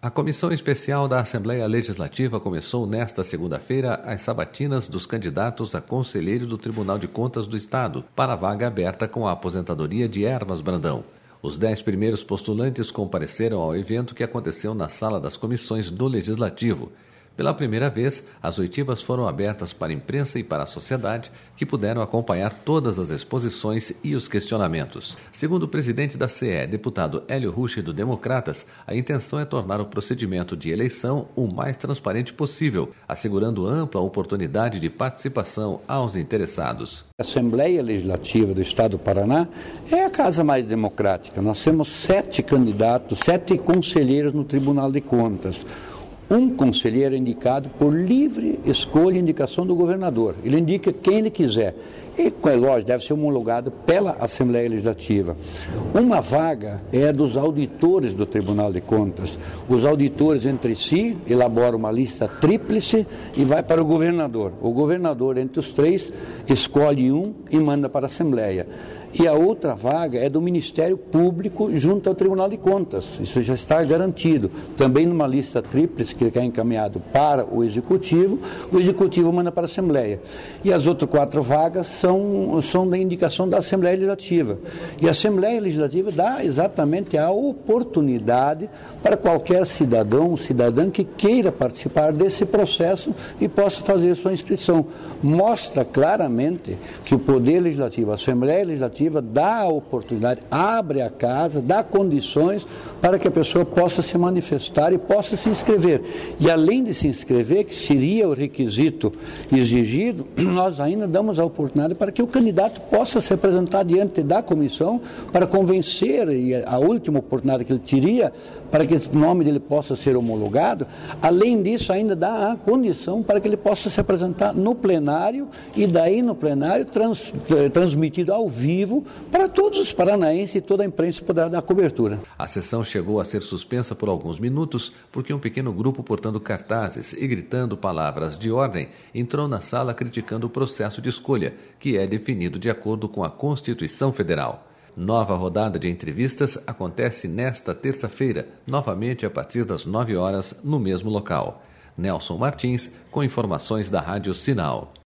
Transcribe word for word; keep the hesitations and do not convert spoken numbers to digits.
A Comissão Especial da Assembleia Legislativa começou nesta segunda-feira as sabatinas dos candidatos a conselheiro do Tribunal de Contas do Estado para a vaga aberta com a aposentadoria de Hermas Brandão. Os dez primeiros postulantes compareceram ao evento que aconteceu na Sala das Comissões do Legislativo. Pela primeira vez, as oitivas foram abertas para a imprensa e para a sociedade, que puderam acompanhar todas as exposições e os questionamentos. Segundo o presidente da C E, deputado Hélio Rucci, do Democratas, a intenção é tornar o procedimento de eleição o mais transparente possível, assegurando ampla oportunidade de participação aos interessados. A Assembleia Legislativa do Estado do Paraná é a casa mais democrática. Nós temos sete candidatos, sete conselheiros no Tribunal de Contas. Um conselheiro é indicado por livre escolha e indicação do governador. Ele indica quem ele quiser. E, é lógico, deve ser homologado pela Assembleia Legislativa. Uma vaga é dos auditores do Tribunal de Contas. Os auditores entre si elaboram uma lista tríplice e vai para o governador. O governador, entre os três, escolhe um e manda para a Assembleia. E a outra vaga é do Ministério Público junto ao Tribunal de Contas. Isso já está garantido. Também numa lista tríplice que é encaminhado para o Executivo, o Executivo manda para a Assembleia. E as outras quatro vagas são, são da indicação da Assembleia Legislativa. E a Assembleia Legislativa dá exatamente a oportunidade para qualquer cidadão, cidadã que queira participar desse processo e possa fazer sua inscrição. Mostra claramente que o Poder Legislativo, a Assembleia Legislativa, dá a oportunidade, abre a casa, dá condições para que a pessoa possa se manifestar e possa se inscrever. E além de se inscrever, que seria o requisito exigido, nós ainda damos a oportunidade para que o candidato possa se apresentar diante da comissão para convencer, e a última oportunidade que ele teria, para que o nome dele possa ser homologado. Além disso, ainda dá a condição para que ele possa se apresentar no plenário e daí no plenário trans, transmitido ao vivo para todos os paranaenses e toda a imprensa poderá dar cobertura. A sessão chegou a ser suspensa por alguns minutos porque um pequeno grupo portando cartazes e gritando palavras de ordem entrou na sala criticando o processo de escolha, que é definido de acordo com a Constituição Federal. Nova rodada de entrevistas acontece nesta terça-feira, novamente a partir das nove horas, no mesmo local. Nelson Martins, com informações da Rádio Sinal.